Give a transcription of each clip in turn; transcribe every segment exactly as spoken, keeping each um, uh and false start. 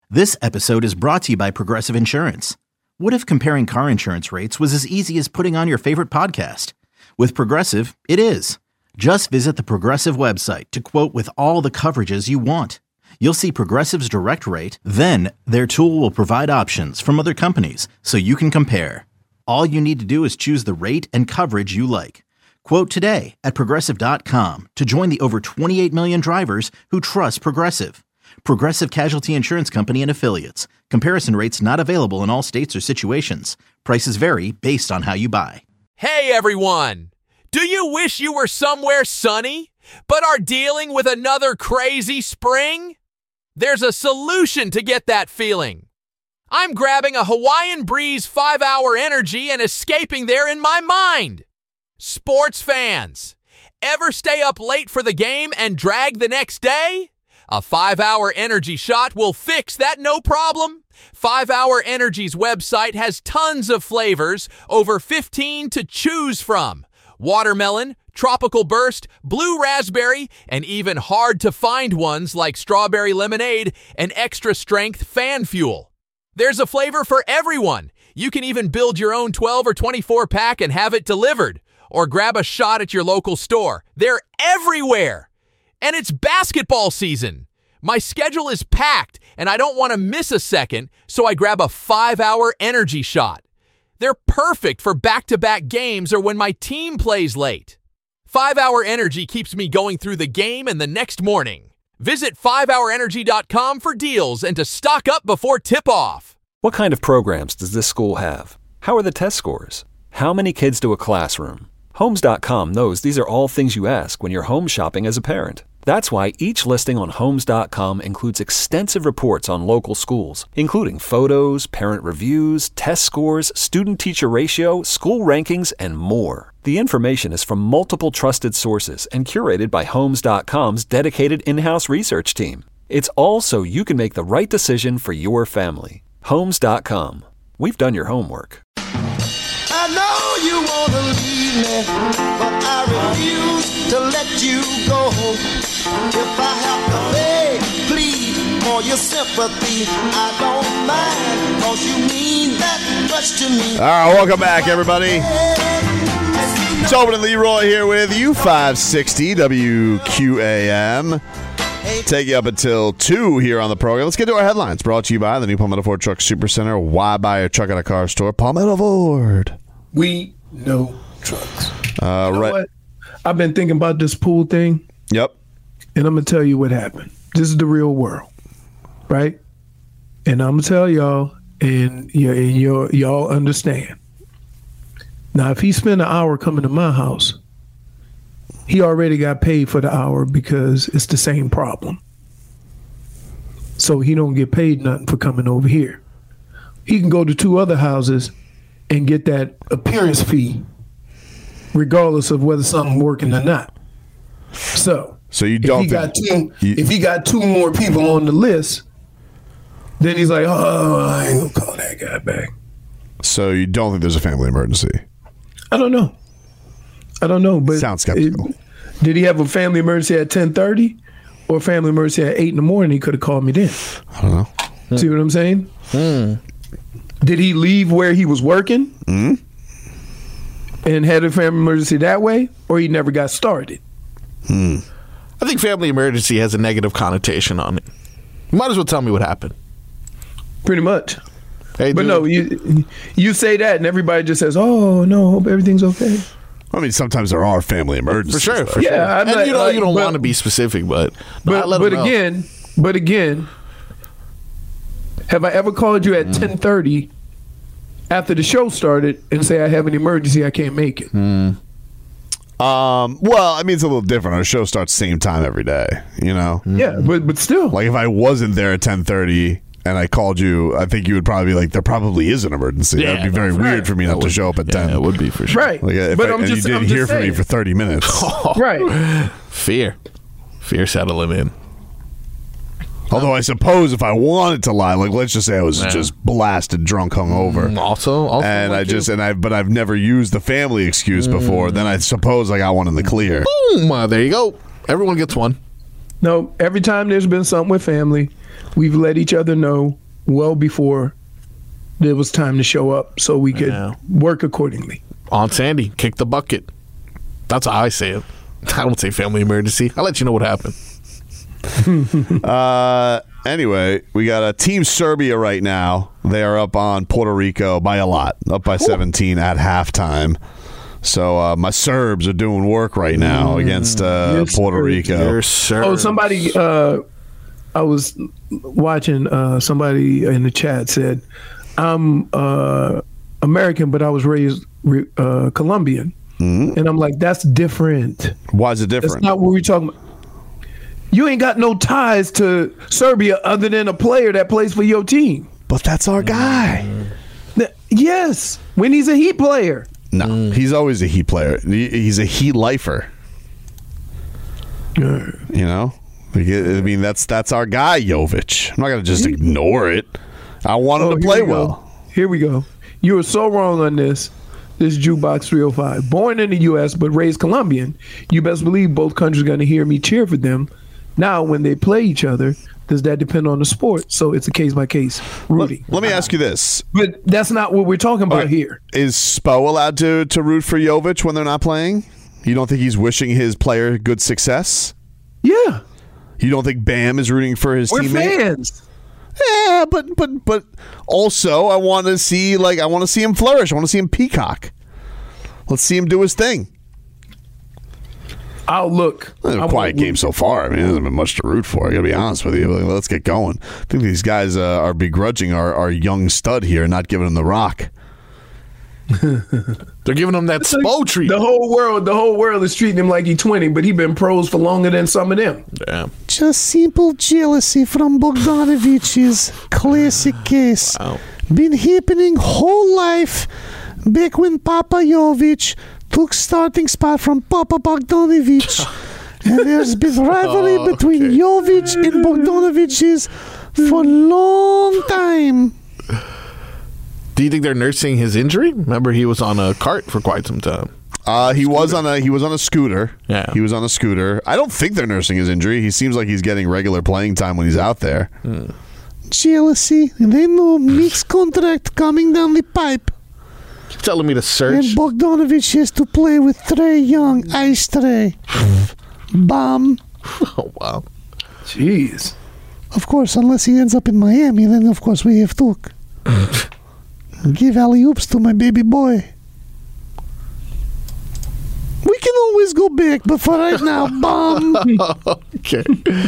This episode is brought to you by Progressive Insurance. What if comparing car insurance rates was as easy as putting on your favorite podcast? With Progressive, it is. Just visit the Progressive website to quote with all the coverages you want. You'll see Progressive's direct rate, then their tool will provide options from other companies so you can compare. All you need to do is choose the rate and coverage you like. Quote today at Progressive dot com to join the over twenty-eight million drivers who trust Progressive. Progressive Casualty Insurance Company and Affiliates. Comparison rates not available in all states or situations. Prices vary based on how you buy. Hey everyone! Do you wish you were somewhere sunny, but are dealing with another crazy spring? There's a solution to get that feeling. I'm grabbing a Hawaiian Breeze five hour Energy and escaping there in my mind. Sports fans, ever stay up late for the game and drag the next day? A five hour Energy shot will fix that no problem. five hour Energy's website has tons of flavors, over fifteen to choose from. Watermelon, tropical burst, blue raspberry, and even hard-to-find ones like strawberry lemonade and extra-strength fan fuel. There's a flavor for everyone. You can even build your own twelve or twenty-four pack and have it delivered, or grab a shot at your local store. They're everywhere. And it's basketball season. My schedule is packed, and I don't want to miss a second, so I grab a five hour Energy shot. They're perfect for back-to-back games or when my team plays late. five hour Energy keeps me going through the game and the next morning. Visit five hour energy dot com for deals and to stock up before tip-off. What kind of programs does this school have? How are the test scores? How many kids do a classroom? Homes dot com knows these are all things you ask when you're home shopping as a parent. That's why each listing on Homes dot com includes extensive reports on local schools, including photos, parent reviews, test scores, student-teacher ratio, school rankings, and more. The information is from multiple trusted sources and curated by Homes dot com's dedicated in-house research team. It's all so you can make the right decision for your family. Homes dot com. We've done your homework. I know you want to leave me, but I refuse to let you go. If I have to beg, plead for your sympathy, I don't mind, cause you mean that much to me. All right, welcome back, everybody. Tobin and Leroy here with you, five sixty W Q A M. Take you up until two here on the program. Let's get to our headlines. Brought to you by the new Palmetto Ford Truck Supercenter. Why buy a truck at a car store? Palmetto Ford. We know trucks. Uh, you know right. what? I've been thinking about this pool thing. Yep. And I'm going to tell you what happened. This is the real world, right? And I'm going to tell y'all, and, y- and y'all, y'all understand. Now, if he spent an hour coming to my house, he already got paid for the hour because it's the same problem. So he don't get paid nothing for coming over here. He can go to two other houses and get that appearance fee, regardless of whether something's working or not. So, so you don't if he think, got two, you, if he got two more people on the list, then he's like, oh, I ain't gonna call that guy back. So you don't think there's a family emergency? I don't know. I don't know, but sounds skeptical. It, did he have a family emergency at ten thirty or a family emergency at eight in the morning? He could have called me then. I don't know. Hmm. See what I'm saying? Hmm. Did he leave where he was working hmm? and had a family emergency that way, or he never got started? Hmm. I think family emergency has a negative connotation on it. You might as well tell me what happened. Pretty much. Hey, but dude. no, you you say that and everybody just says, "Oh no, hope everything's okay." I mean, sometimes there are family emergencies. For sure, for yeah, sure. I'm and not, you know, like, you don't but, want to be specific, but but, no, but again, but again, have I ever called you at ten thirty after the show started and say I have an emergency, I can't make it? Mm. Um. Well, I mean, it's a little different. Our show starts same time every day. You know. Yeah, but but still, like if I wasn't there at ten thirty and I called you, I think you would probably be like, there probably is an emergency. Yeah, That'd be very right. weird for me That not to would- show up at yeah, ten. it would be for sure. right? Like if but I, I'm and just, you I'm didn't just hear from me saying. for thirty minutes. Right. Fear. Fear settling in. Although I suppose if I wanted to lie, like let's just say I was Yeah. just blasted, drunk, hungover, Mm, Also, also and like I just you. and I but I've never used the family excuse before. Then I suppose I got one in the clear. Boom, uh, there you go. Everyone gets one. No, every time there's been something with family, we've let each other know well before it was time to show up so we could Yeah. work accordingly. On Sandy, kick the bucket. That's how I say it. I don't say family emergency. I'll let you know what happened. Uh, anyway, we got a Team Serbia right now. They are up on Puerto Rico by a lot, up by seventeen at halftime. So uh, my Serbs are doing work right now against uh, Yes, Puerto sir. Rico. Yes, sir. Oh, somebody, uh, I was watching, uh, somebody in the chat said, I'm uh, American, but I was raised uh, Colombian. Mm-hmm. And I'm like, that's different. Why is it That's different? not what we're talking about. You ain't got no ties to Serbia other than a player that plays for your team. But that's our guy. Th- Yes, when he's a Heat player. No, he's always a Heat player. He- He's a Heat lifer. You know, Like, I mean that's that's our guy, Jovic. I'm not gonna just ignore it. I want him Oh, to here play we go. well. Here we go. You were so wrong on this. This Jukebox three oh five. Born in the U S but raised Colombian, you best believe both countries are going to hear me cheer for them. Now, when they play each other, does that depend on the sport? So it's a case by case. Rudy. Let me ask you this: But that's not what we're talking about Okay. here. Is Spo allowed to to root for Jovic when they're not playing? You don't think he's wishing his player good success? Yeah, You don't think Bam is rooting for his we're teammate? fans. Yeah, but but but also I want to see like I want to see him flourish. I want to see him peacock. Let's see him do his thing. I'll look. It's a I quiet won't game root. so far. I mean, there hasn't been much to root for. I gotta be honest with you. Like, let's get going. I think these guys uh, are begrudging our, our young stud here, not giving him the rock. They're giving him that Spo treat. The whole world, the whole world is treating him like he's twenty, but he been pros for longer than some of them. Yeah. Just simple jealousy from Bogdanovic's classic case. Wow. Been happening whole life back when Papa Jovic took starting spot from Papa Bogdanovic. And there's been rivalry Oh, between okay. Jovic and Bogdanovic's for a long time. Do you think they're nursing his injury? Remember, he was on a cart for quite some time. Uh, he was on a he was on a scooter. Yeah. He was on a scooter. I don't think they're nursing his injury. He seems like he's getting regular playing time when he's out there. Hmm. Jealousy. They know mixed contract coming down the pipe. You're telling me to search? Bogdanovich has to play with Trae Young. Ice Trae. Bum. Oh, wow. Jeez. Of course, unless he ends up in Miami, then of course we have to give alley-oops to my baby boy. We can always go back, but for right now, bum. Okay.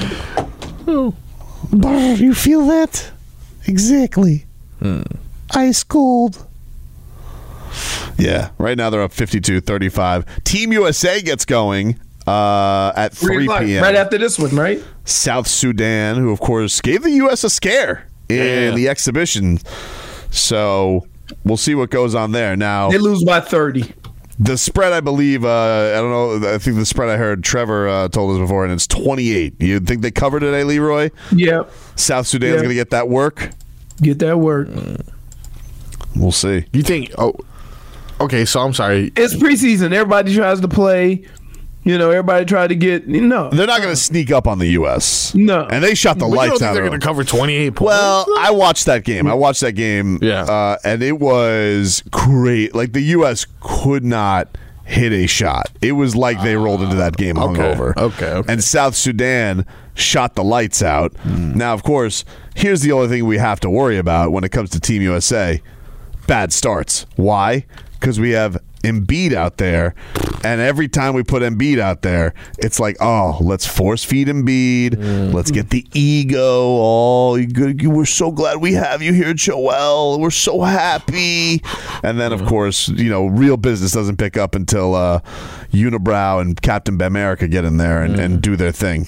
Brr, you feel that? Exactly. Ice cold. Yeah, right now they're up fifty-two thirty-five. Team U S A gets going uh, at three p.m. Right after this one, right? South Sudan, who of course gave the U S a scare in Yeah. the exhibition. So we'll see what goes on there. Now, They lose by thirty. the spread, I believe, uh, I don't know, I think the spread I heard Trevor uh, told us before, and it's twenty-eight. You think they cover today, Leroy? Yep. South Sudan's Yeah. going to get that work? Get that work. We'll see. You think, oh, okay, so I'm sorry. It's preseason. Everybody tries to play. You know, everybody tried to get. No. They're not going to sneak up on the U S. No. And they shot the But you don't lights think out they're of going them. to cover twenty-eight points? Well, I watched that game. I watched that game. Yeah. Uh, and it was great. Like, the U S could not hit a shot. It was like they rolled into that game Okay. hungover. Okay, okay. And South Sudan shot the lights out. Now, of course, here's the only thing we have to worry about when it comes to Team U S A. Bad starts. Why? Because we have Embiid out there, and every time we put Embiid out there, it's like, oh, let's force feed Embiid. Let's get the ego. Oh, you good, you, we're so glad we have you here, Joel. We're so happy. And then, of course, you know, real business doesn't pick up until uh, Unibrow and Captain Bamerica get in there and, and do their thing.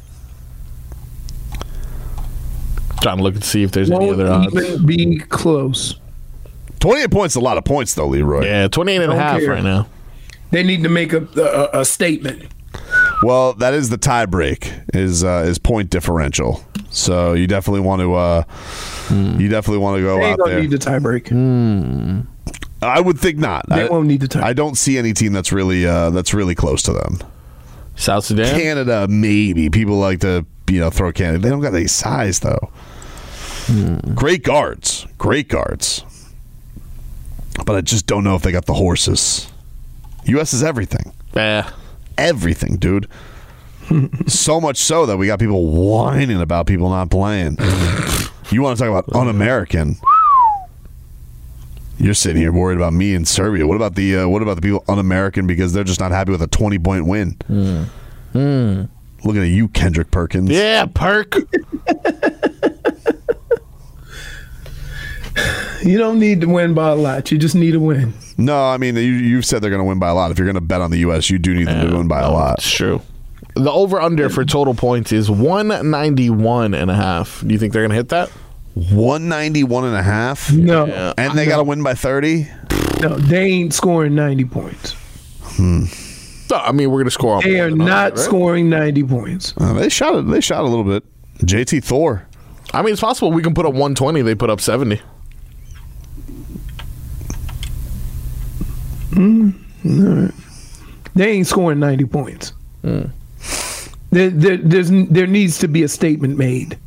Trying to look and see if there's any Won't other odds. even be close. twenty-eight points is a lot of points, though, Leroy. Yeah, twenty-eight and a Don't half care. right now. They need to make a a, a statement. Well, that is the tie break is uh, is point differential. So you definitely want to uh, you definitely want to go They ain't out gonna there. need the tiebreak. I would think not. They I, won't need the tie. I don't see any team that's really uh, that's really close to them. South Sudan? Canada, maybe. People like to you know, throw candy. They don't got any size, though. Hmm. Great guards. Great guards. But I just don't know if they got the horses. U S is everything. Yeah. Everything, dude. So much so that we got people whining about people not playing. You want to talk about un-American? You're sitting here worried about me and Serbia. What about the uh, what about the people un-American because they're just not happy with a twenty point win? Mm. Mm. Looking at you, Kendrick Perkins. Yeah, Perk. You don't need to win by a lot. You just need to win. No, I mean, you, you've said they're going to win by a lot. If you're going to bet on the U S, you do need them yeah, to win by a lot. It's true. The over-under for total points is one ninety-one and a half. Do you think they're going to hit that? one ninety-one and a half? No. Yeah. And they got to win by thirty? No, they ain't scoring ninety points. Hmm. No, I mean, we're going to score. They are not right? scoring ninety points. Uh, they shot it. They shot a little bit. J T Thor. I mean, it's possible we can put up one twenty. They put up seventy. Mm, all right. They ain't scoring ninety points. Mm. There, there, there's, there needs to be a statement made.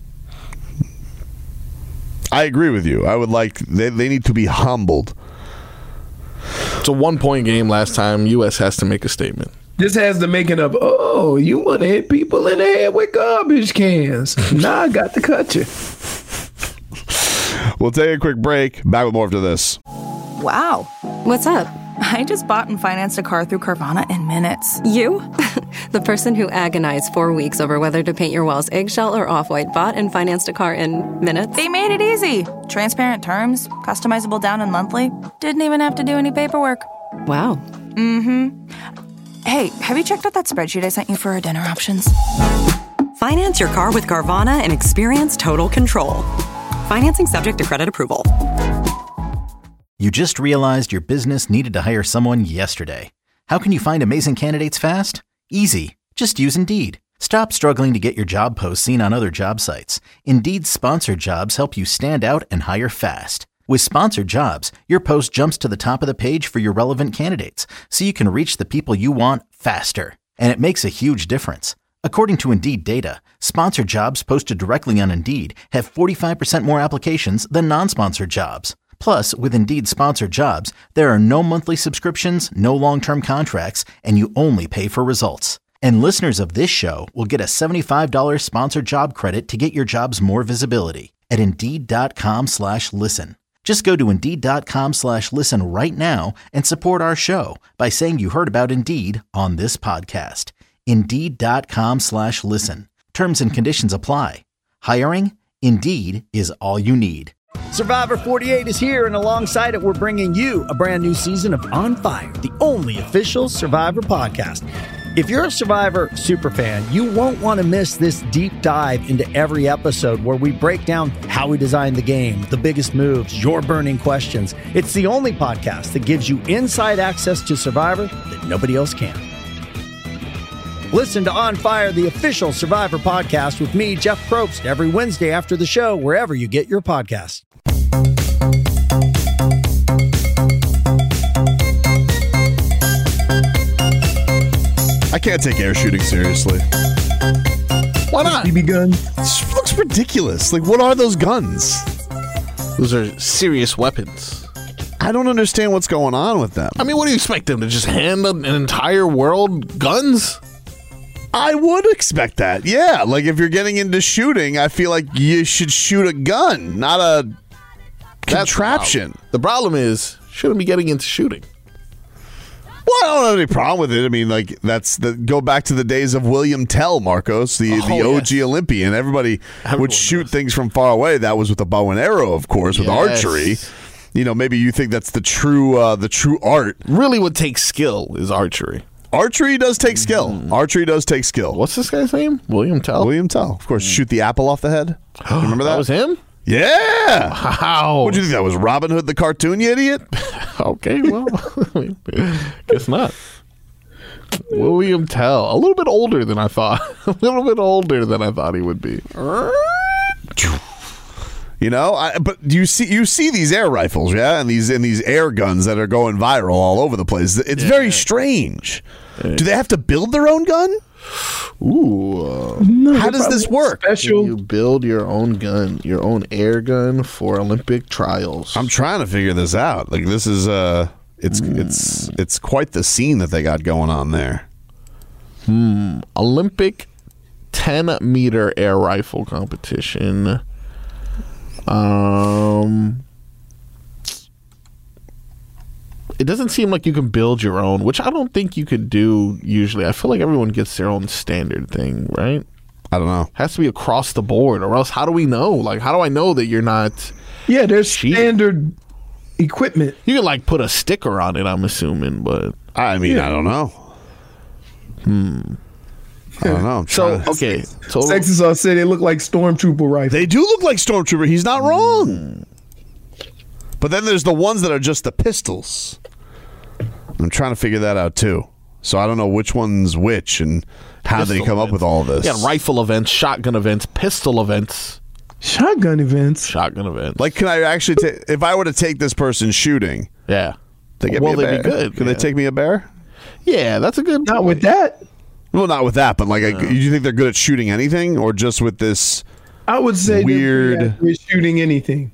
I agree with you. I would like they, they need to be humbled. It's a one-point game last time. U S has to make a statement. This has the making of, oh, you want to hit people in the head with garbage cans. Nah, I got to cut you. We'll take a quick break. Back with more after this. Wow. What's up? I just bought and financed a car through Carvana in minutes. You? The person who agonized four weeks over whether to paint your walls eggshell or off-white bought and financed a car in minutes? They made it easy. Transparent terms, customizable down and monthly. Didn't even have to do any paperwork. Wow. Mm-hmm. Hey, have you checked out that spreadsheet I sent you for our dinner options? Finance your car with Carvana and experience total control. Financing subject to credit approval. You just realized your business needed to hire someone yesterday. How can you find amazing candidates fast? Easy. Just use Indeed. Stop struggling to get your job posts seen on other job sites. Indeed's sponsored jobs help you stand out and hire fast. With sponsored jobs, your post jumps to the top of the page for your relevant candidates, so you can reach the people you want faster. And it makes a huge difference. According to Indeed data, sponsored jobs posted directly on Indeed have forty-five percent more applications than non-sponsored jobs. Plus, with Indeed sponsored jobs, there are no monthly subscriptions, no long-term contracts, and you only pay for results. And listeners of this show will get a seventy-five dollars sponsored job credit to get your jobs more visibility at Indeed.com slash listen. Just go to Indeed.com slash listen right now and support our show by saying you heard about Indeed on this podcast. Indeed.com slash listen. Terms and conditions apply. Hiring? Indeed is all you need. Survivor forty-eight is here, and alongside it, we're bringing you a brand new season of On Fire, the only official Survivor podcast. If you're a Survivor superfan, you won't want to miss this deep dive into every episode where we break down how we designed the game, the biggest moves, your burning questions. It's the only podcast that gives you inside access to Survivor that nobody else can. Listen to On Fire, the official Survivor podcast with me, Jeff Probst, every Wednesday after the show, wherever you get your podcasts. I can't take air shooting seriously. Why not? B B gun. It looks ridiculous. Like, what are those guns? Those are serious weapons. I don't understand what's going on with them. I mean, what do you expect them to just hand an entire world guns? I would expect that, yeah. Like, if you're getting into shooting, I feel like you should shoot a gun, not a contraption. The problem is, shouldn't be getting into shooting. Well, I don't have any problem with it. I mean, like, that's the go back to the days of William Tell, Marcos, the, Oh, the O G yes. Olympian. Everybody Everyone would shoot knows. things from far away. That was with a bow and arrow, of course, with Yes. archery. You know, maybe you think that's the true uh, the true art. Really, what takes skill is archery. Archery does take skill. Archery does take skill. What's this guy's name? William Tell? William Tell. Of course, shoot the apple off the head. You remember that? That was him? Yeah. How? What do you think that was? Robin Hood the cartoon, you idiot? Okay, well, guess not. William Tell. A little bit older than I thought. A little bit older than I thought he would be. You know, I, but you see you see these air rifles, yeah, and these and these air guns that are going viral all over the place. It's yeah. very strange. Yeah. Do they have to build their own gun? Ooh. Uh, no, how does this work? Special. You build your own gun, your own air gun for Olympic trials. I'm trying to figure this out. Like this is uh it's mm. it's it's quite the scene that they got going on there. Hmm. Olympic ten meter air rifle competition. Um, it doesn't seem like you can build your own, which I don't think you could do usually. I feel like everyone gets their own standard thing, right? I don't know. Has to be across the board, or else how do we know? Like, how do I know that you're not? Yeah, there's cheating? Standard equipment. You can like put a sticker on it, I'm assuming, but I mean, yeah. I don't know. Hmm. I don't know. So okay, so Texas all say they look like stormtrooper rifles. They do look like stormtrooper. He's not wrong. But then there's the ones that are just the pistols. I'm trying to figure that out too. So I don't know which one's which and how pistol they come events. Up with all of this. Yeah, rifle events, shotgun events, pistol events, shotgun events, shotgun events. Like, can I actually take? If I were to take this person shooting, yeah, they get well, me a they'd bear. be good. Can yeah. they take me a bear? Yeah, that's a good. Not point. with that. Well, not with that, but like, no. Do you think they're good at shooting anything, or just with this? I would say weird with shooting anything.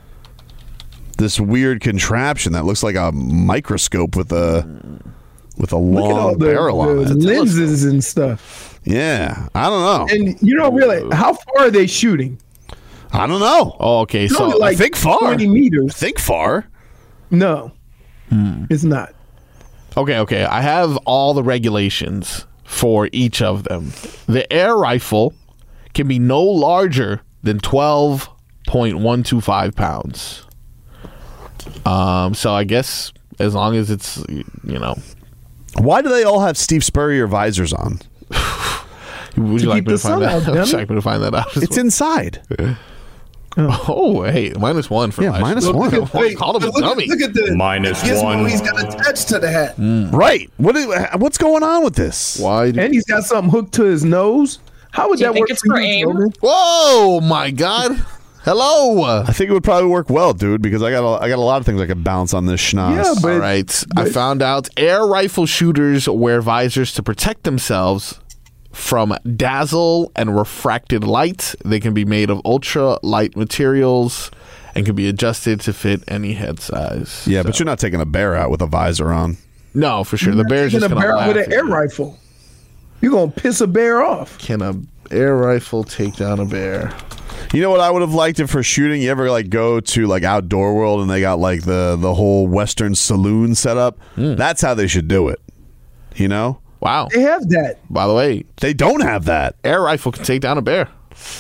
This weird contraption that looks like a microscope with a with a Look long at all the, barrel on the it. lenses and stuff. Yeah, I don't know. And you don't really. How far are they shooting? I don't know. Oh, okay, It's so only like I think far. twenty meters. I think far. No, hmm. it's not. Okay, okay. I have all the regulations for each of them. The air rifle can be no larger than twelve point one two five pounds. Um, so I guess as long as it's, you know. Why do they all have Steve Spurrier visors on? Would you like me to find that? Would you like me to find that out? It's inside. Oh. oh, hey, minus one for yeah, last minus year. one. Look at, wait, Call him a look, dummy. Look at the minus one. He's got attached to the hat. Mm. Right. What is, what's going on with this? Why? Do and he's got something hooked to his nose. How would Do that you work think it's for for you, aim? Roman? Whoa, my God. Hello. I think it would probably work well, dude, because I got a, I got a lot of things I could bounce on this schnoz. Yeah, but, All right. but, I found out air rifle shooters wear visors to protect themselves from dazzle and refracted light. They can be made of ultra light materials and can be adjusted to fit any head size. Yeah, so. but you're not taking a bear out with a visor on. No, for sure. The bear's just a going to bear laugh with at an air you. rifle. You're gonna piss a bear off. Can a air rifle take down a bear? You know what I would have liked it for shooting? You ever like go to like Outdoor World and they got like the the whole Western saloon set up? Mm. That's how they should do it. You know? Wow. They have that. By the way, they don't have that. Air rifle can take down a bear.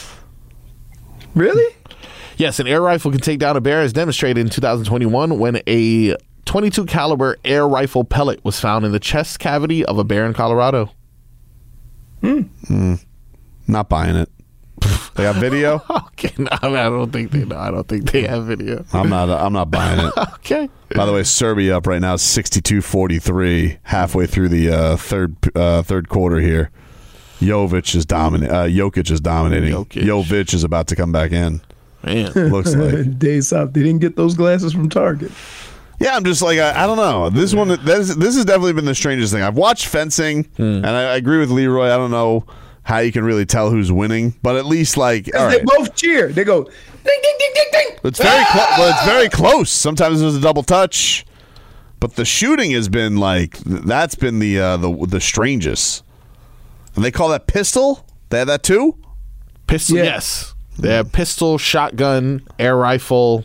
Really? Yes, an air rifle can take down a bear, as demonstrated in two thousand twenty-one when a twenty-two caliber air rifle pellet was found in the chest cavity of a bear in Colorado. Hmm. Mm. Not buying it. They got video? Okay, no, I, mean, I don't think they. No, I don't think they have video. I'm not. I'm not buying it. Okay. By the way, Serbia up right now, sixty-two forty-three, halfway through the uh, third uh, third quarter here. Jovic is dominating. Uh, Jokic is dominating. Jokic. Jovic is about to come back in. Man, looks like days off. They didn't get those glasses from Target. Yeah, I'm just like I, I don't know. This one, this, this has definitely been the strangest thing. I've watched fencing, hmm. and I, I agree with Leroy. I don't know how you can really tell who's winning, but at least like all they right. both cheer. They go ding ding ding ding ding. It's very close. Well, it's very close. Sometimes there's a double touch, but the shooting has been like that's been the uh, the the strangest. And they call that pistol. They have that too. Pistol, yeah. Yes. They have pistol, shotgun, air rifle,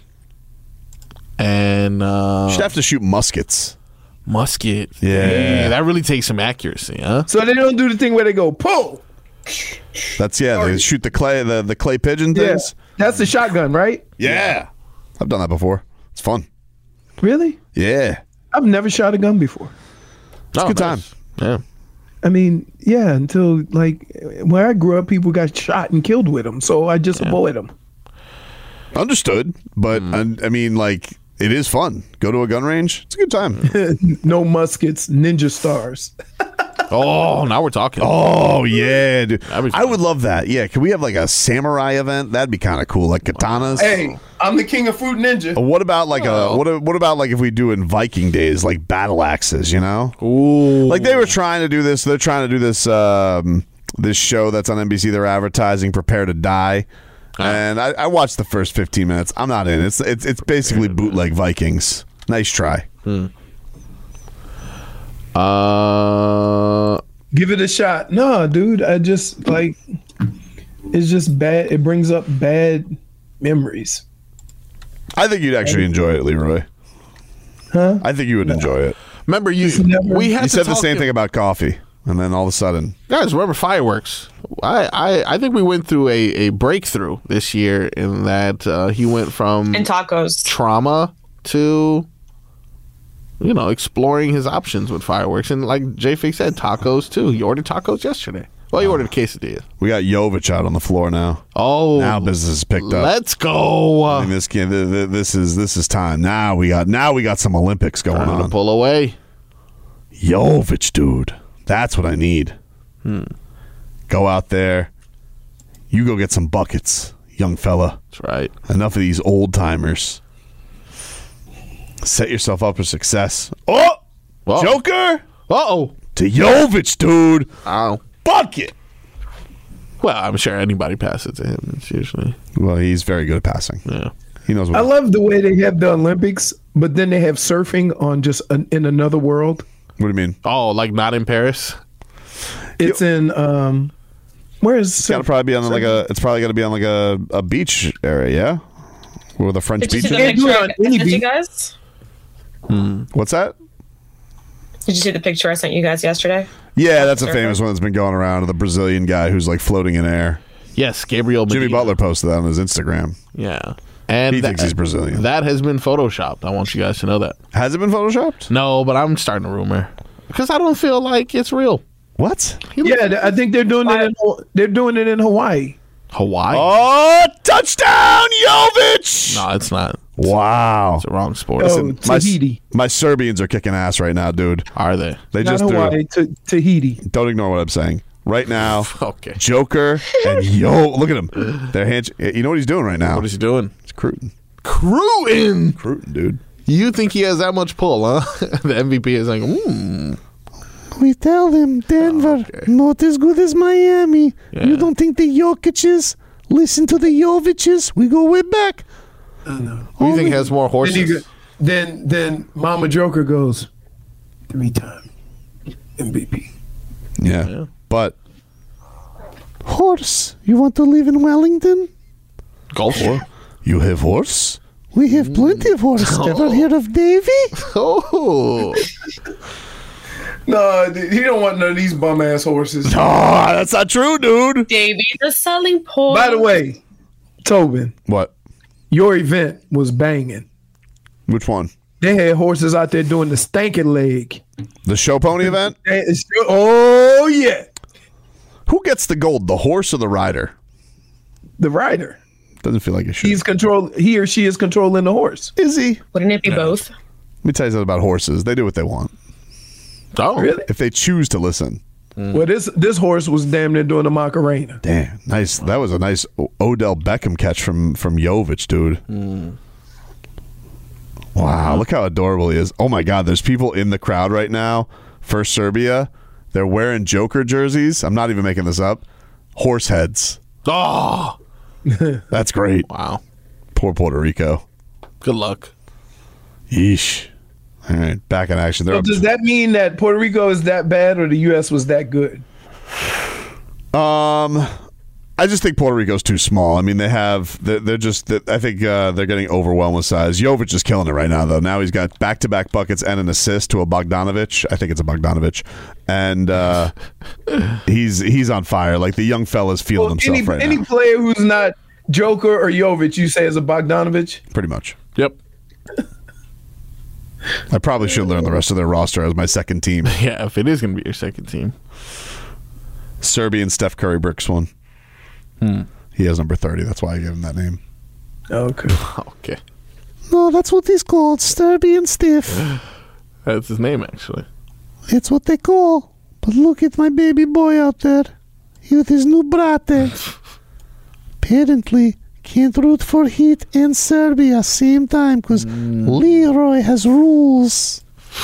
and uh, should have to shoot muskets. Musket, yeah. yeah, that really takes some accuracy, huh? So they don't do the thing where they go pull. That's yeah. They shoot the clay, the, the clay pigeon things. Yeah. That's the shotgun, right? Yeah. yeah, I've done that before. It's fun. Really? Yeah. I've never shot a gun before. It's oh, a good nice. time. Yeah. I mean, yeah. Until like where I grew up, people got shot and killed with them, so I just yeah. avoid them. Understood, but mm. I, I mean, like. It is fun. Go to a gun range. It's a good time. No muskets, ninja stars. Oh, now we're talking. Oh, yeah, dude. I would love that. Yeah, can we have like a samurai event? That'd be kind of cool, like katanas. Hey, I'm the king of Fruit Ninja. What about like Oh. a what? What about like if we do in Viking days, like battle axes? You know, Ooh. like they were trying to do this. They're trying to do this. Um, this show that's on N B C. They're advertising "Prepare to Die," and I, I watched the first fifteen minutes. I'm not in. It's it's it's basically bootleg Vikings. Nice try. Hmm. Uh, Give it a shot. No, dude, I just like it's just bad. It brings up bad memories. I think you'd actually enjoy it, Leroy. Huh? I think you would enjoy it. Remember, you we had you to said the talk same in- thing about coffee, and then all of a sudden, Guys, remember fireworks? I, I, I think we went through a, a breakthrough this year in that uh, he went from And tacos. trauma to, you know, exploring his options with fireworks. And like J-Fix said, tacos too. He ordered tacos yesterday. Well, he ordered a quesadilla. we got Jovic out on the floor now. Oh, Now business is picked up. let's go. I mean, this game, th- th- this is this is time. Now we got now we got some Olympics going Time to on. pull away. Jovic, dude, that's what I need. Hmm. Go out there, you go get some buckets, young fella. That's right. Enough of these old timers. Set yourself up for success. Oh, Whoa. Joker Uh-oh. to Jovic, dude. Oh. Bucket. Well, I'm sure anybody passes it to him. It's usually. Well, he's very good at passing. Yeah. He knows what. I love the way they have the Olympics, but then they have surfing on just an, in another world. What do you mean? Oh, like not in Paris? It's in um, where is It's got to probably be on like a. It's probably got to be on like a, a beach area, yeah, where the French Did you beach. see the Can't do picture it I on I any sent you beach. guys? What's that? Did you see the picture I sent you guys yesterday? Yeah, that's a Surfer? famous one that's been going around of the Brazilian guy who's like floating in air. Yes, Gabriel Jimmy Medina. Butler posted that on his Instagram. Yeah. And He that, thinks he's Brazilian. That has been photoshopped. I want you guys to know that. Has it been photoshopped? No, but I'm starting a rumor because I don't feel like it's real. What? Yeah, th- I think they're doing it. In, they're doing it in Hawaii. Hawaii? Oh, touchdown, Jovic! No, it's not. Wow. It's the wrong sport. Oh, Listen, my, Tahiti. my Serbians are kicking ass right now, dude. Are they? They Not just Hawaii, threw. to Tahiti. Don't ignore what I'm saying. Right now, Okay. Joker and Yo, look at him. Their hand. You know what he's doing right now? What is he doing? He's Cruton. Cruton. Cruton, dude. You think he has that much pull, huh? The M V P is like, hmm. We tell them Denver, Oh, okay. not as good as Miami. Yeah. You don't think the Jokic's listen to the Jovic's? We go way back. Who do you think has more Then, you horses? go, then, then Mama Joker goes three-time M V P. Yeah. Yeah. But Horse, you want to live in Wellington? Go for it. you have horse? We have plenty of horse. Ever heard of Davy? Oh. No, th- he don't want none of these bum ass horses. Oh, that's not true, dude. Davey, the selling point. By the way, Tobin, What? your event was banging. Which one? They had horses out there doing the stankin' leg. The show pony event? They- it's- Oh yeah, Who gets the gold, the horse or the rider? the rider. Doesn't feel like it should. He's control. He or she is controlling the horse. Is he? Wouldn't it be both? Let me tell you something about horses. They do what they want. Oh. Really? If they choose to listen. Well, this this horse was damn near doing the Macarena. Damn, nice. That was a nice O- Odell Beckham catch from from Jovic, dude. Wow, look how adorable he is. Oh my God, there's people in the crowd right now for Serbia. They're wearing Joker jerseys. I'm not even making this up. Horse heads. Oh. That's great. Wow. Poor Puerto Rico. Good luck. Yeesh. All right, back in action. They're So up does that mean that Puerto Rico is that bad, or the U S was that good? Um, I just think Puerto Rico's too small. I mean, they have they're, they're just. I think uh, they're getting overwhelmed with size. Jovic is killing it right now, though. Now he's got back-to-back buckets and an assist to a Bogdanovich. I think it's a Bogdanovich, and uh, he's he's on fire. Like the young fella's feeling Well, himself any right any now. player who's not Joker or Jovic, you say is a Bogdanovich? Pretty much. Yep. I probably should learn the rest of their roster as my second team. Yeah, if it is going to be your second team. Serbian Steph Curry bricks one. Hmm. He has number thirty. That's why I gave him that name. Okay. Okay. No, that's what he's called. Sturby and stiff. That's his name, actually. It's what they call But look at my baby boy out there. He with his new brate. Apparently, can't root for Heat and Serbia same time because mm. Leroy has rules.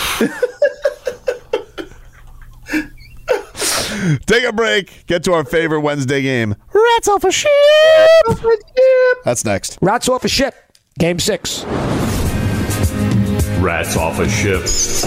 Take a break. Get to our favorite Wednesday game. Rats off a ship. That's next. Rats off a ship. Game six. Rats off a ship.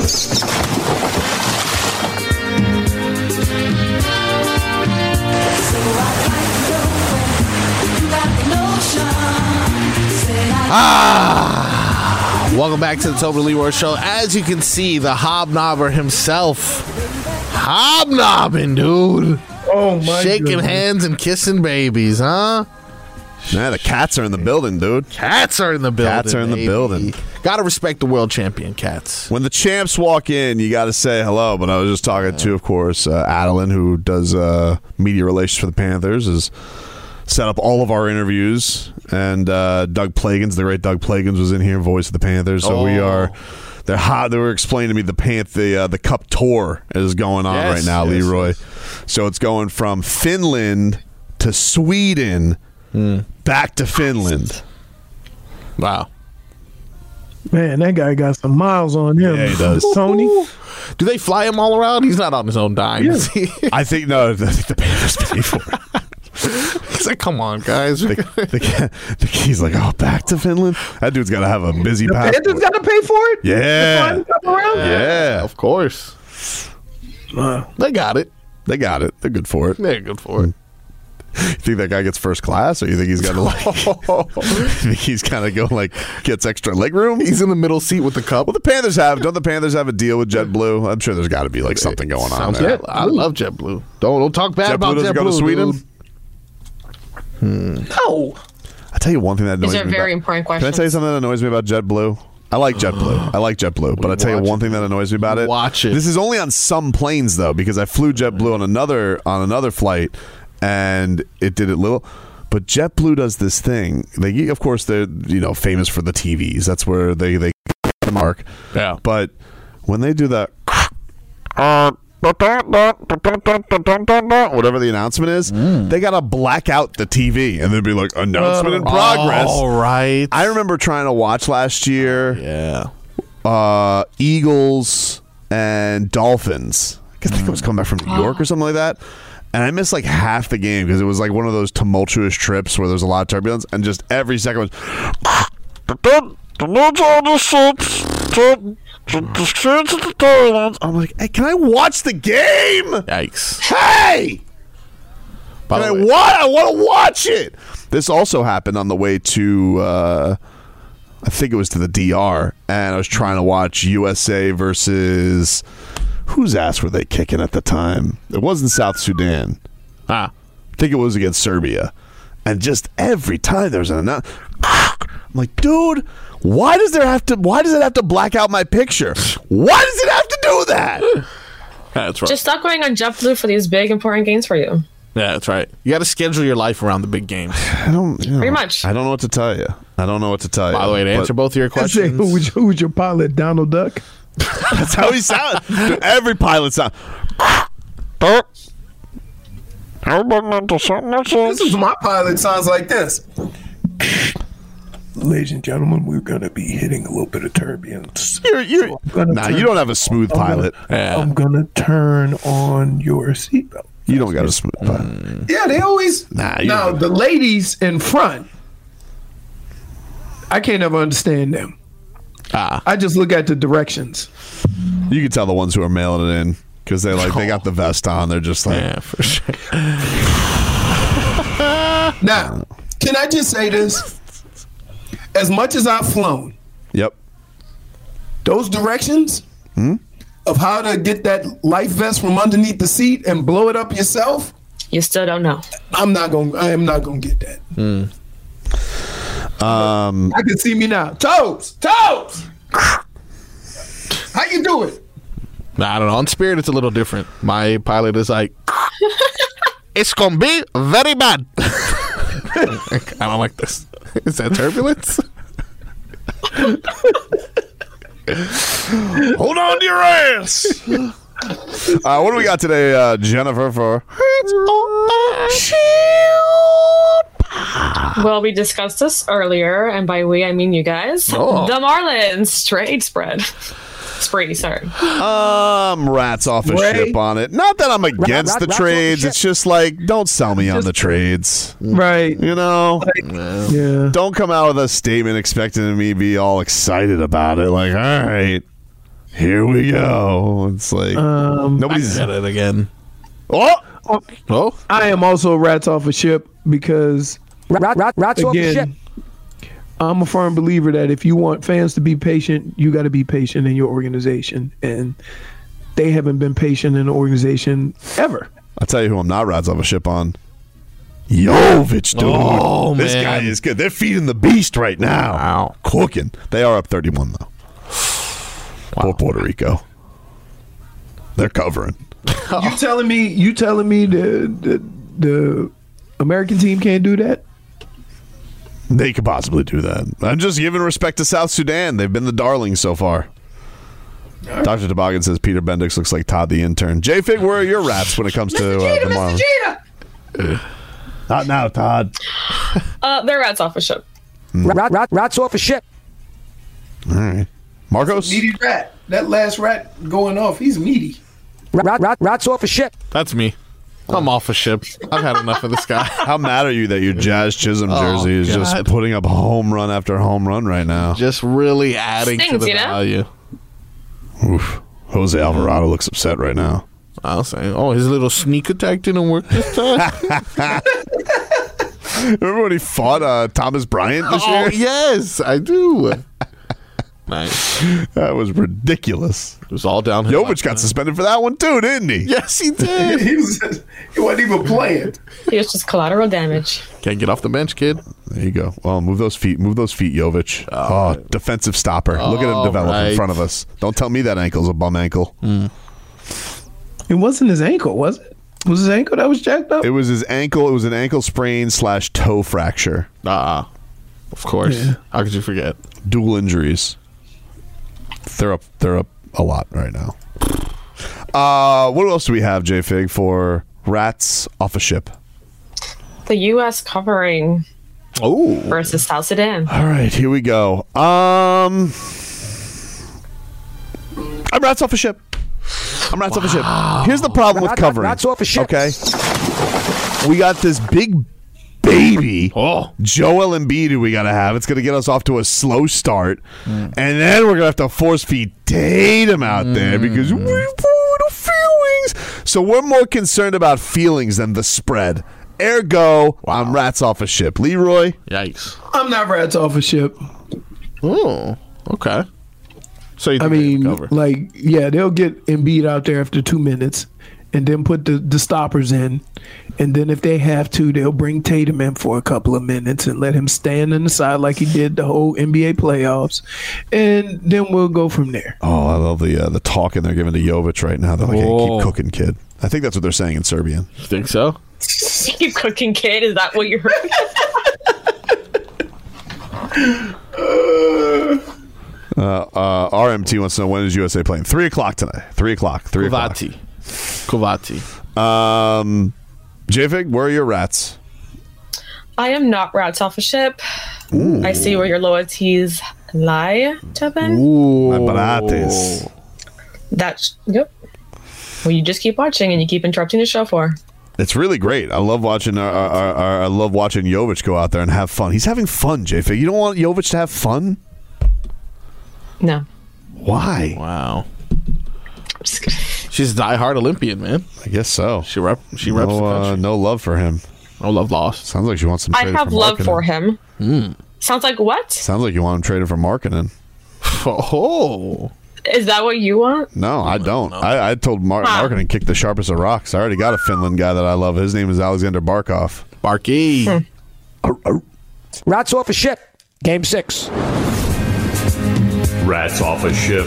Ah, welcome back to the Toby Leroy Show. As you can see, the hobnobber himself, hobnobbing, dude. Oh my! Shaking goodness. hands and kissing babies, huh? Yeah, the cats are in the building, dude. Cats are in the building. Cats are in the baby. building. Gotta respect the world champion cats. When the champs walk in, you got to say hello. But I was just talking yeah. to, of course, uh, Adeline, who does uh, media relations for the Panthers, is set up all of our interviews. And uh, Doug Plagans, the great Doug Plagans, was in here, voice of the Panthers. So oh. we are. They're hot. They were explaining to me the Panth, the uh, the Cup tour is going on yes, right now, yes, Leroy. Yes. So it's going from Finland to Sweden, mm. back to Finland. Wow. Man, that guy got some miles on him. Yeah, he does. Tony. Do they fly him all around? He's not on his own dime. Yeah. Is he? I think, no, I think the Panthers pay for it. He's like, come on, guys. The, the, the, he's like, oh, back to Finland? That dude's got to have a busy the passport. Panthers got to pay for it? Yeah. Around? Yeah. Of course. Uh, they got it. They got it. They're good for it. They're good for it. You think that guy gets first class, or you think he's got to like? you think he's kind of go like gets extra leg room? He's in the middle seat with the cup. Well, the Panthers have. Don't the Panthers have a deal with JetBlue? I'm sure there's got to be like something going on Sounds there. Good. I love JetBlue. Don't don't talk bad JetBlue about doesn't JetBlue. Go to Sweden. Hmm. No. I tell you one thing that annoys These are me. very about, important questions. Can I tell you something that annoys me about JetBlue? I like JetBlue. I like JetBlue, but I tell you one thing that annoys me about it. Watch it. This is only on some planes though, because I flew JetBlue on another on another flight, and it did it little. But JetBlue does this thing. They, of course, they're you know famous for the T Vs. That's where they they mark. Yeah. But when they do that, uh, whatever the announcement is, mm. they gotta black out the T V and they'd be like, announcement uh, in progress. All right. I remember trying to watch last year. Yeah. Uh, Eagles and Dolphins. I think it was coming back from New York or something like that. And I missed like half the game because it was like one of those tumultuous trips where there's a lot of turbulence, and just every second was. I'm like, hey, can I watch the game? Yikes! Hey, By can I way, what? I want to watch it. This also happened on the way to. Uh, I think it was to the D R, and I was trying to watch U S A versus. Whose ass were they kicking at the time? It wasn't South Sudan. Ah. I think it was against Serbia. And just every time there's an announcement, I'm like, dude, why does there have to? Why does it have to black out my picture? Why does it have to do that? That's right. Just stop going on JetBlue for these big important games for you. Yeah, that's right. You got to schedule your life around the big games. I don't. You know, Pretty much. I don't know what to tell you. I don't know what to tell you. By the way, to answer both of your questions, say, who, was, who was your pilot, Donald Duck? That's how he sounds. Every pilot sounds. This is my pilot sounds like this. Ladies and gentlemen, we're going to be hitting a little bit of turbulence. You're, you're, so nah, turn, you don't have a smooth I'm pilot. Gonna, yeah. I'm going to turn on your seatbelt. You don't got a smooth pilot. Yeah, they always. Nah, now, the ladies in front, I can't ever understand them. Ah. I just look at the directions. You can tell the ones who are mailing it in because they like they got the vest on. They're just like, yeah, for sure. Now, can I just say this? As much as I've flown, yep, those directions hmm? of how to get that life vest from underneath the seat and blow it up yourself, you still don't know. I'm not going. I am not going to get that. Mm. Um, I can see me now. Toes, toes. How you do it? Nah, I don't know. On Spirit, it's a little different. My pilot is like, it's gonna be very bad. I don't like this. Is that turbulence? Hold on to your ass. Uh, what do we got today, uh, Jennifer, for Well, we discussed this earlier, and by we, I mean you guys. Oh. The Marlins trade spread. Spree, sorry. Um, rats off a Ray? ship on it. Not that I'm against rat- the rats trades. off a It's just like, don't sell me on the trades. Right. You know? Yeah. Don't come out with a statement expecting me to be all excited about it. Like, all right, here we go. It's like, Um, nobody's. Get it again. Oh! Oh! I am also rats off a ship because Rat, rat, rats off a ship. I'm a firm believer that if you want fans to be patient, you got to be patient in your organization, and they haven't been patient in the organization ever. I'll tell you who I'm not rats off a ship on. Jovic, dude. Oh, this man. guy is good. They're feeding the beast right now. Wow. Cooking. They are up thirty-one, though. Poor Puerto Rico. They're covering. You telling me? You telling me the, the the American team can't do that? They could possibly do that. I'm just giving respect to South Sudan. They've been the darlings so far. Doctor Toboggan says Peter Bendix looks like Todd the intern. J-Fig, where are your rats when it comes to uh, the Marlins? Not now, Todd. Uh, they're rats off a ship. Rat, rat, rats off a ship. All right. Marcos? Meaty rat. That last rat going off, he's meaty. Rat, rat, rats off a ship. That's me. I'm off a ship. I've had enough of this guy. How mad are you that your Jazz Chisholm Oh, jersey is just God. putting up home run after home run right now? Just really adding to Stings, the you know? value. Oof. Jose Alvarado looks upset right now. I was saying, oh, his little sneak attack didn't work this time. Remember when he fought uh, Thomas Bryant this Oh, year? yes, I do. Nice. That was ridiculous. It was all downhill. Jovic got suspended for that one too, didn't he? Yes, he did. he, was, he wasn't even playing. He was just collateral damage. Can't get off the bench, kid. There you go. Well, move those feet. Move those feet, Jovic. Oh, defensive stopper. Look at him All develop in right. front of us. Don't tell me that ankle's a bum ankle. It wasn't his ankle, was it? Was his ankle that was jacked up? It was his ankle. It was an ankle sprain slash toe fracture. Ah, of course. Yeah. How could you forget? Dual injuries. They're up. They're up a lot right now. Uh, what else do we have, J-Fig, for rats off a ship? The U S covering Oh. versus South Sudan. All right, here we go. Um, I'm rats off a ship. I'm rats off a ship. Here's the problem with Rat- covering. rats off a ship. Okay, we got this big baby, Oh. Joel Embiid, who we got to have. It's going to get us off to a slow start, and then we're going to have to force feed Tatum out there because we've no feelings. So we're more concerned about feelings than the spread. Ergo, I'm rats off a ship. Leroy? Yikes. I'm not rats off a ship. Oh, okay. So you I think they mean, cover. like, yeah, they'll get Embiid out there after two minutes and then put the, the stoppers in. And then if they have to, they'll bring Tatum in for a couple of minutes and let him stand on the side like he did the whole N B A playoffs. And then we'll go from there. Oh, I love the uh, the talking they're giving to Jovic right now. They're like, hey, Whoa. keep cooking, kid. I think that's what they're saying in Serbian. You think so? Keep cooking, kid. Is that what you heard? Uh, uh, R M T wants to know, when is U S A playing? Three o'clock tonight. Three o'clock. Three o'clock. Kovati. Kovati. Um, J-Fig, where are your rats? I am not rats off a ship. I see where your loyalties lie, Tevin. Ooh. My brates. That's, yep. Well, you just keep watching and you keep interrupting the show for. It's really great. I love watching. Our, our, our, our, I love watching Jovic go out there and have fun. He's having fun, J-Fig. You don't want Jovic to have fun? No. Why? Wow. She's a diehard Olympian, man. I guess so. She rep. She reps the No, uh, country. no love for him. No love lost. Sounds like she wants some. I traded have for love Markkanen. for him. Mm. Sounds like what? Sounds like you want him traded for Markkanen. Oh. Is that what you want? No, I don't. I, I told Mar- Huh. Markkanen kick the sharpest of rocks. I already got a Finland guy that I love. His name is Alexander Barkov. Barky. Hmm. Rats off a ship. Game six. Rats off a ship.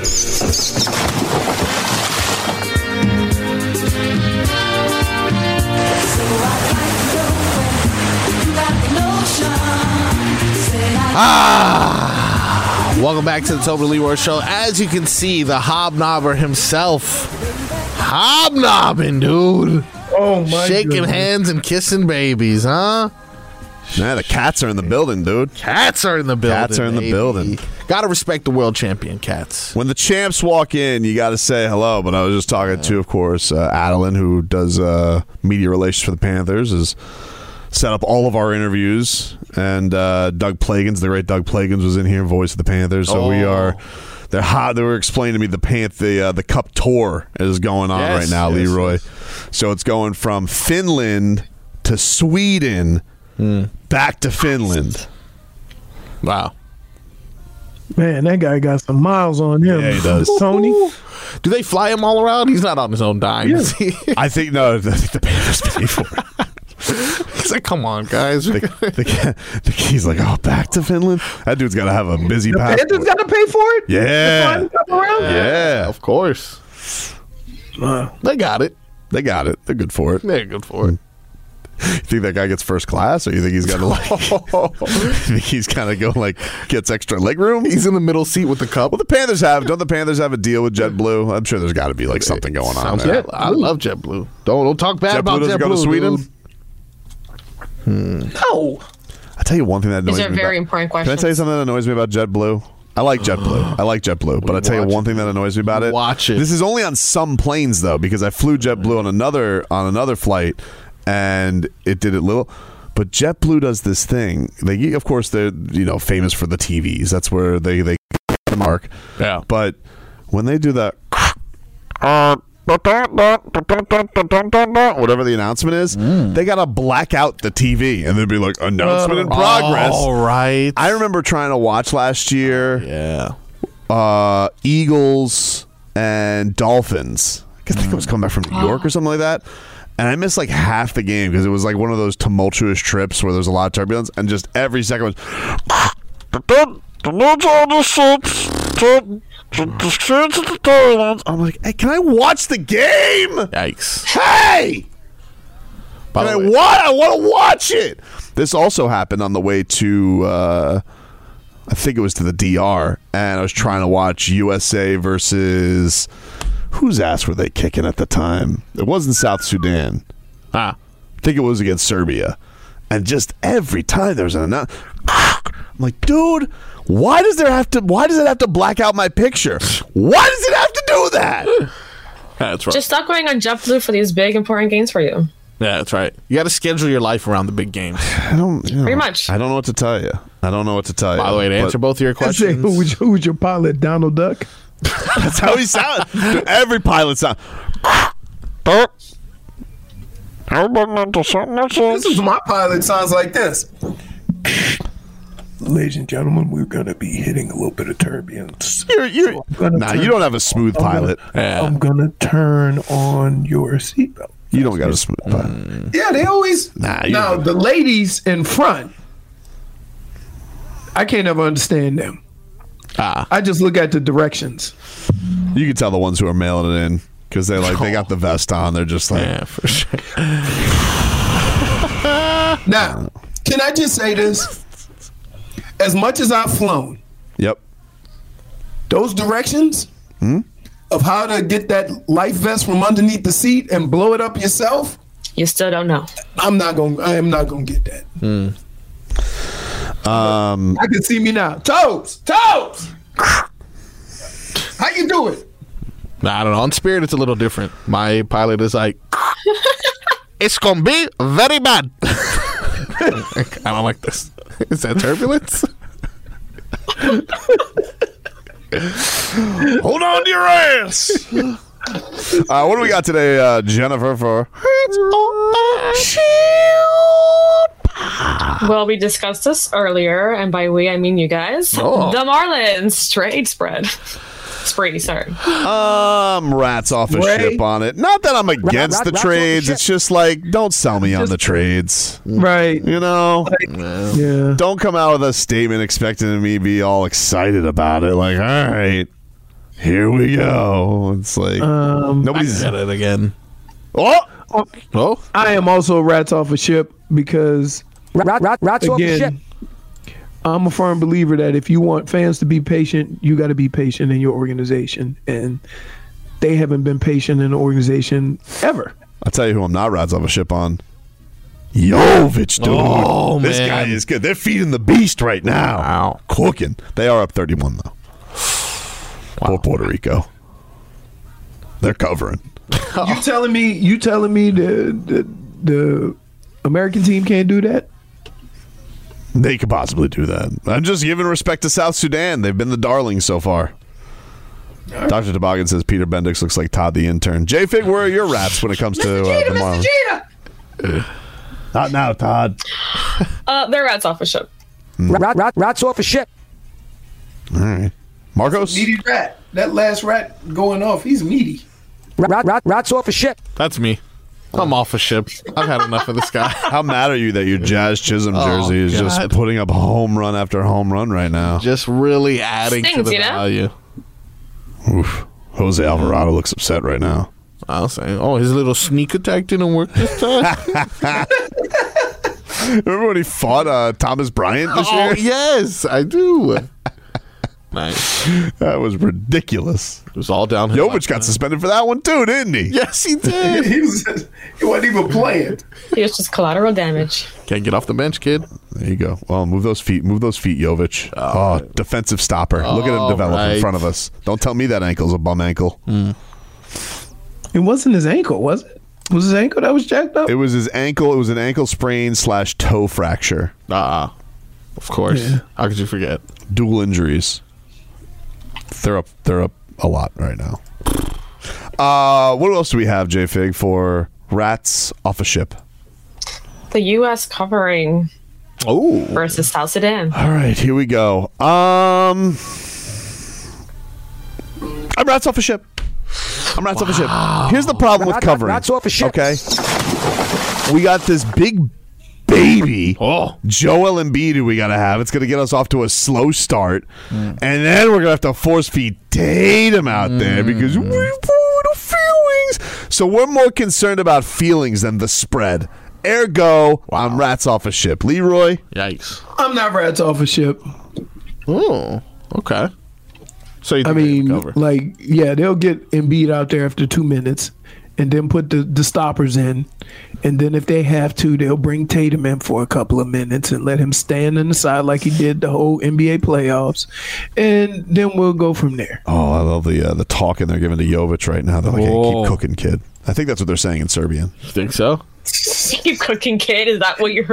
Ah! Welcome back to the Toby Leroy Show. As you can see, the hobnobber himself, hobnobbing, dude. Oh my Shaking goodness. hands and kissing babies, huh? Yeah, the cats are in the building, dude. Cats are in the building. Cats are in the baby. building. Gotta respect the world champion cats. When the champs walk in, you got to say hello. But I was just talking to, of course, uh, Adeline, who does uh, media relations for the Panthers, has set up all of our interviews. And uh, Doug Plagans, the great Doug Plagans, was in here, voice of the Panthers. So oh. we are... They're hot. They were explaining to me the Panth, the uh, the Cup tour is going on yes, right now, yes, Leroy. Yes. So it's going from Finland to Sweden, mm. back to Finland. Wow, man, that guy got some miles on him. Yeah, he does. Tony, do they fly him all around? He's not on his own dime. Yeah. Is he? I think no. I think the Panthers pay for it. He's like, come on, guys. The, the, the, he's like, oh, back to Finland? That dude's got to have a busy the passport. Panthers got to pay for it? Yeah. Yeah. yeah. Of course. Uh, they got it. They got it. They're good for it. They're good for it. You think that guy gets first class, or you think he's got to like? you think he's kind of go like gets extra leg room? He's in the middle seat with the cup. Well, the Panthers have. Don't the Panthers have a deal with JetBlue? I'm sure there's got to be like something going on there. Good. I love JetBlue. Don't don't talk bad JetBlue about doesn't JetBlue. Go to Sweden. Dude. Hmm. No. I tell you one thing that annoys These are me. very about, important questions. Can I tell you something that annoys me about JetBlue? I like JetBlue. I like JetBlue, but I tell you one thing that annoys me about it. Watch it. This is only on some planes though, because I flew JetBlue on another on another flight, and it did it little. But JetBlue does this thing. They, of course, they're you know famous for the T Vs. That's where they they mark. Yeah. But when they do that, uh, whatever the announcement is, mm. they gotta black out the T V, and they'd be like, announcement uh, in progress. All right. I remember trying to watch last year. Yeah. Uh, Eagles and Dolphins. I think it was coming back from New York or something like that. And I missed like half the game because it was like one of those tumultuous trips where there's a lot of turbulence, and just every second was. I'm like, hey, can I watch the game? Yikes! Hey, By can I way, want? I want to watch it. This also happened on the way to. Uh, I think it was to the D R, and I was trying to watch U S A versus. Whose ass were they kicking at the time? It wasn't South Sudan. Ah. I think it was against Serbia. And just every time there was an announcement, I'm like, dude, why does there have to? Why does it have to black out my picture? Why does it have to do that? That's right. Just stop going on JetBlue for these big important games for you. Yeah, that's right. You got to schedule your life around the big games. I don't. You know, Pretty much. I don't know what to tell you. I don't know what to tell you. By the way, to answer both of your questions, I say, who was, who was your pilot, Donald Duck? That's how he sounds. Dude, every pilot sounds. This is my pilot sounds like this. Ladies and gentlemen, we're going to be hitting a little bit of turbulence. You're, you're, so nah, turn, you don't have a smooth I'm pilot. Gonna, yeah. I'm going to turn on your seatbelt. You don't got a smooth pilot. Mm. Yeah, they always. Nah, now, the ladies in front, I can't ever understand them. Ah. I just look at the directions. You can tell the ones who are mailing it in because they like they got the vest on. They're just like, yeah, for sure. Now, can I just say this? As much as I've flown, yep, those directions hmm? of how to get that life vest from underneath the seat and blow it up yourself, you still don't know. I'm not gonna. I am not gonna get that. Mm. Um, I can see me now. Toes, toes. How you do it? I don't know. On Spirit, it's a little different. My pilot is like, it's gonna be very bad. I don't like this. Is that turbulence? Hold on to your ass. Uh, what do we got today, uh, Jennifer? For well, we discussed this earlier, and by we I mean you guys. Oh. The Marlins trade spread. Spree, sorry. Um, rats off a Ray. ship on it. Not that I'm against rat- the rats trades. off a It's just like, don't sell me on the trades. Right. You know? Yeah. Don't come out with a statement expecting me to be all excited about it. Like, all right, here we go. It's like, Um, nobody's. I it again. Oh! Oh! I am also rats off a ship because, Rat, rat, rats off the ship. again, I'm a firm believer that if you want fans to be patient, you got to be patient in your organization. And they haven't been patient in the organization ever. I'll tell you who I'm not rats off a ship on. Jovic, dude. Oh, this man. guy is good. They're feeding the beast right now. Wow. Cooking. They are up thirty-one, though. Wow. For Puerto Rico. They're covering. You telling me? You telling me the, the the American team can't do that? They could possibly do that. I'm just giving respect to South Sudan. They've been the darlings so far. Right. Doctor Toboggan says Peter Bendix looks like Todd the intern. J-Fig, where are your rats when it comes to uh, the Marlins? Not now, Todd. Uh, they're rats off a ship. Rat, rat, rat, rats off a ship. All right. Marcos? Meaty rat. That last rat going off, he's meaty. Rat, rat, rat, rats off a ship. That's me. I'm off a ship. I've had enough of this guy. How mad are you that your Jazz Chisholm Oh, jersey is God. just putting up home run after home run right now? Just really adding to Stings, the you know? value. Oof. Jose Alvarado looks upset right now. I was saying, oh, his little sneak attack didn't work this time. Remember when he fought uh, Thomas Bryant this Oh, year? yes, I do. Nice. That was ridiculous. It was all downhill. Jovic got suspended for that one too, didn't he? Yes, he did. he, was, he wasn't even playing. He was just collateral damage. Can't get off the bench, kid. There you go. Well, move those feet. Move those feet, Jovic. Oh, right. defensive stopper. Look at him All develop in right. front of us. Don't tell me that ankle's a bum ankle. Mm. It wasn't his ankle, was it? Was his ankle that was jacked up? It was his ankle. It was an ankle sprain slash toe fracture. Ah, of course. Yeah. How could you forget? Dual injuries. They're up. They're up a lot right now. Uh, what else do we have, J-Fig, for rats off a ship? The U S covering Oh, versus South Sudan. all right, here we go. Um, I'm rats off a ship. I'm rats off a ship. Here's the problem with Rat- covering. rats off a ship. Okay, we got this big baby, Oh. Joel Embiid, who we got to have. It's going to get us off to a slow start, and then we're going to have to force feed Tatum out there because we're the feelings. So we're more concerned about feelings than the spread. Ergo, I'm rats off a ship. Leroy? Yikes. I'm not rats off a ship. Oh, okay. So you I think they mean, cover. like, yeah, they'll get Embiid out there after two minutes and then put the, the stoppers in. And then if they have to, they'll bring Tatum in for a couple of minutes and let him stand on the side like he did the whole N B A playoffs. And then we'll go from there. Oh, I love the uh, the talking they're giving to Jovic right now. They're like, hey, Oh. keep cooking, kid. I think that's what they're saying in Serbian. You think so? You cooking kid? Is that what you're?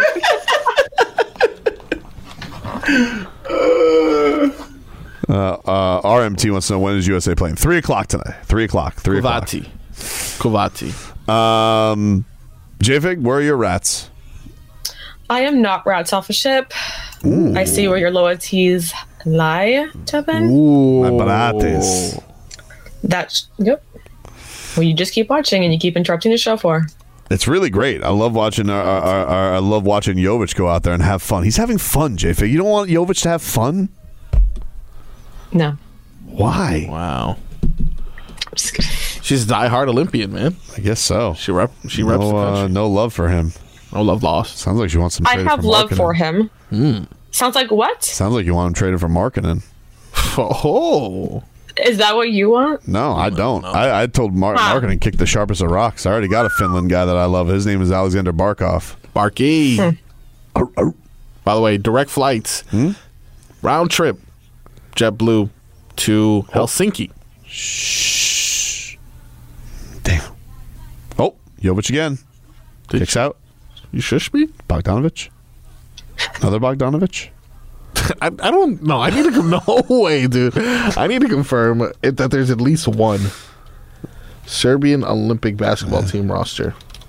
Uh, uh, R M T wants to know, when is U S A playing? Three o'clock tonight. Three o'clock. Three o'clock. Kovati. Kovati. Um, J-Fig, where are your rats? I am not rats off a ship. I see where your loyalties lie, Tubin. My brates. That's yep. Well, you just keep watching and you keep interrupting the show for. It's really great. I love watching. Our, our, our, our, I love watching Jovic go out there and have fun. He's having fun, J-Fig. You don't want Jovic to have fun? No. Why? Wow. She's a diehard Olympian, man. I guess so. She rep. She reps no, the uh, country. no love for him. No love lost. Sounds like she wants some. I traded have for love Markkanen. for him. Mm. Sounds like what? Sounds like you want him traded for Markkanen. Oh. Is that what you want? No, I don't. I, I told Mark Huh. Markkanen kick the sharpest of rocks. I already got a Finland guy that I love. His name is Alexander Barkov. Barky. Hmm. By the way, direct flights, Hmm? round trip, JetBlue to Helsinki. Shh. Damn. Oh, Jovic again. Did Kicks out. You shush me? Bogdanovich. Another Bogdanovich. I, I don't know. I need to come. No way, dude. I need to confirm it, that there's at least one Serbian Olympic basketball team roster.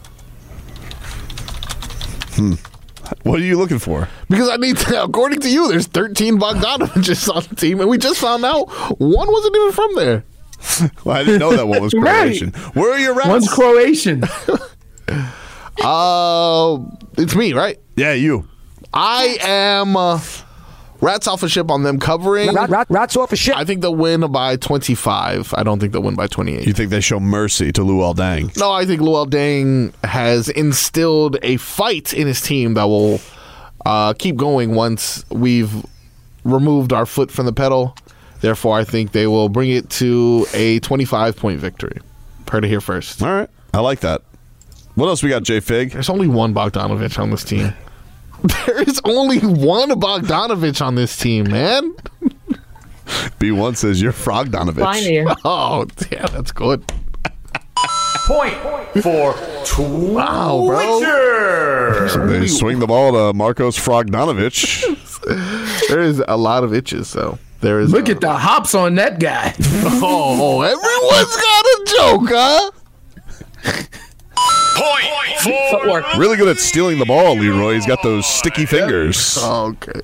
Hmm. What are you looking for? Because I need to, according to you, there's thirteen Bogdanoviches on the team, and we just found out one wasn't even from there. Well, I didn't know that one was Croatian. Right. Where are your rats? One's Croatian. Uh, it's me, right? Yeah, you. I am uh, rats off a ship on them covering. Rat, rat, rats off a ship. I think they'll win by twenty-five. I don't think they'll win by twenty-eight. You think they show mercy to Luol Deng? No, I think Luol Deng has instilled a fight in his team that will uh, keep going once we've removed our foot from the pedal. I Therefore, I think they will bring it to a twenty-five point victory. Heard it here first. All right. I like that. What else we got, J-Fig? There's only one Bogdanovich on this team. There is only one Bogdanovich on this team, man. B one says you're Frogdanovich. Finally. Oh, yeah, that's good. Point for Wow, bro. So they swing the ball to Marcos Frogdanovich. There is a lot of itches, though. There is. Look a, at the hops on that guy. Oh, everyone's got a joke, huh? point for Footwork. Really good at stealing the ball, Leroy. He's got those sticky fingers. Oh, okay.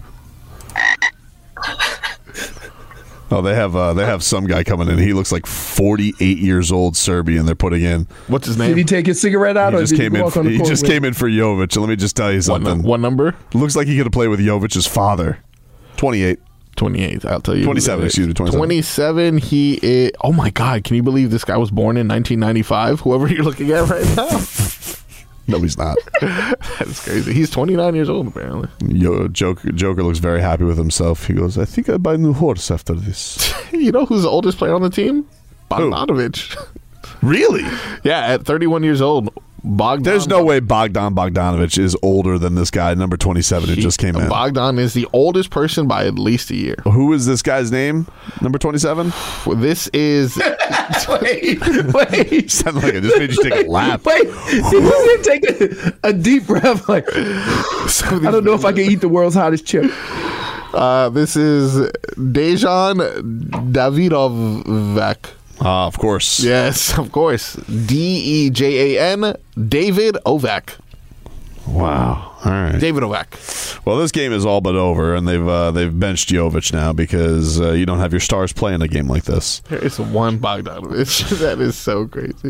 Oh, they have uh, they have some guy coming in. He looks like forty-eight years old, Serbian. They're putting in. What's his Did name? he take his cigarette out, He or just did came he in. walk on the He court just with came in for Jovic. And let me just tell you What, something. what number? Looks like he could have played with Jovic's father. twenty-eight. twenty-eight. I'll tell you. twenty-seven. Excuse me. twenty-seven. twenty-seven. He is. Oh my God! Can you believe this guy was born in nineteen ninety-five? Whoever you're looking at right now. No, he's not. That's crazy. He's twenty-nine years old, apparently. Yo, Joker, Joker looks very happy with himself. He goes, I think I'd buy a new horse after this. You know who's the oldest player on the team? Bogdanovich. Really? Yeah, at thirty-one years old. Bogdan. There's no way Bogdan Bogdanovich is older than this guy, number twenty-seven, who just came in. Bogdan is the oldest person by at least a year. Who is this guy's name? Number twenty-seven? This is. wait, wait. Sounded like I just made you take a lap. Wait, he didn't take a, a deep breath. Like, I don't know if I can eat the world's hottest chip. Uh, this is Dejan Davidovec. Ah, uh, of course. Yes, of course. D E J A N, David Ovek. Wow. All right. David Ovek. Well, this game is all but over, and they've uh, they've benched Jovic now because uh, you don't have your stars playing a game like this. There is one Bogdanovich. That is so crazy.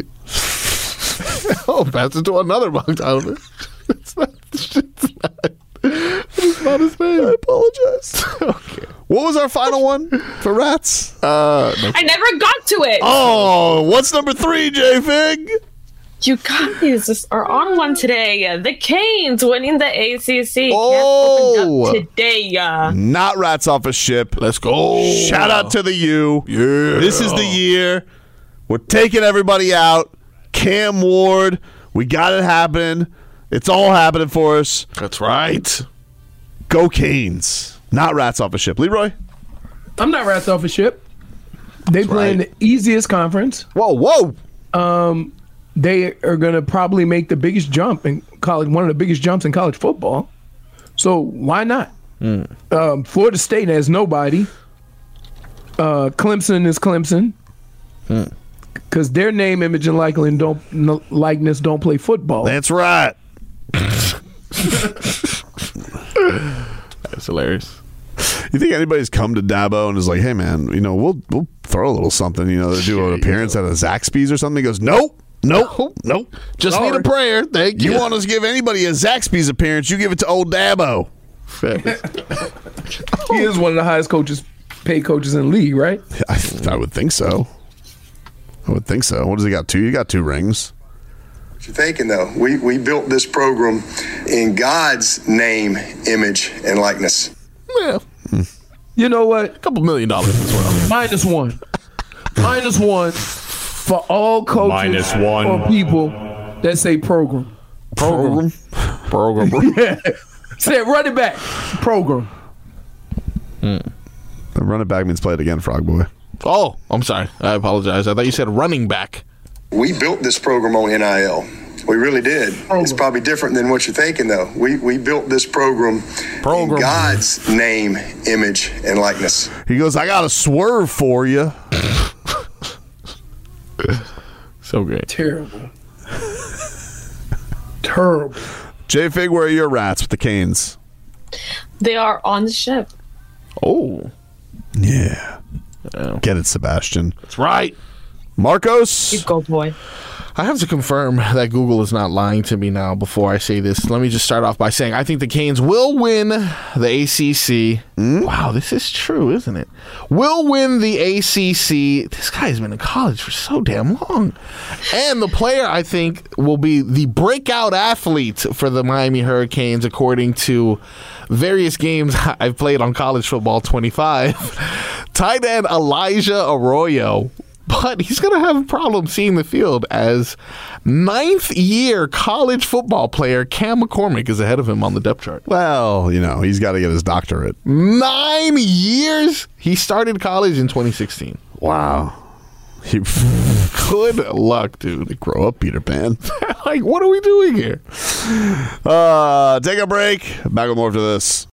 Oh, pass it to another Bogdanovich. It's not. It's not. It's not his name. I apologize. Okay. What was our final one for Rats? Uh, no. I never got to it. Oh, what's number three, J-Fig? You guys just are on one today. The Canes winning the A C C. Oh. Can't open up today. Uh, Not Rats off a ship. Let's go. Shout out to the U. Yeah. This is the year. We're taking everybody out. Cam Ward. We got it happening. It's all happening for us. That's right. Go Canes. Not Rats off a ship. Leroy? I'm not rats off a ship. They That's play in right. the easiest conference. Whoa, whoa. Um, they are going to probably make the biggest jump in college, one of the biggest jumps in college football. So why not? Mm. Um, Florida State has nobody. Uh, Clemson is Clemson. Because their name, image, and likeness don't, no, likeness don't play football. That's right. That's hilarious. You think anybody's come to Dabo and is like, hey, man, you know, we'll we'll throw a little something, you know, to do an appearance at a Zaxby's or something? He goes, nope, nope, nope. Just Sorry. need a prayer. Thank you. You want us to give anybody a Zaxby's appearance, you give it to old Dabo. He is one of the highest coaches, paid coaches in the league, right? I, I would think so. I would think so. What does he got? Two? You got two rings. What you're thinking, though, we, we built this program in God's name, image, and likeness. Yeah. You know what? A couple million dollars as well. Minus one. Minus one for all coaches Minus one. or people that say program. Program. Program. Yeah. Say it, run it back. Program. The run it back means play it again, Frog Boy. Oh, I'm sorry. I apologize. I thought you said running back. We built this program on N I L. We really did. It's probably different than what you're thinking, though. We we built this program, Program. in God's name, image, and likeness. He goes, I got a swerve for you. So great. Terrible. Terrible. J-Fig, where are your Rats with the Canes? they are on the ship. Oh. Yeah. Get it, Sebastian. That's right. Marcos? You go, boy. I have to confirm that Google is not lying to me now before I say this. Let me just start off by saying I think the Canes will win the A C C. Mm? Wow, this is true, isn't it? Will win the A C C. This guy's been in college for so damn long. And the player, I think, will be the breakout athlete for the Miami Hurricanes, according to various games I've played on College Football twenty-five. tight end Elijah Arroyo, but he's going to have a problem seeing the field as ninth-year college football player Cam McCormick is ahead of him on the depth chart. Well, you know, he's got to get his doctorate. Nine years? He started college in twenty sixteen. Wow. He, Good luck, dude. Grow up, Peter Pan. Like, what are we doing here? Uh, take a break. Back with more after this.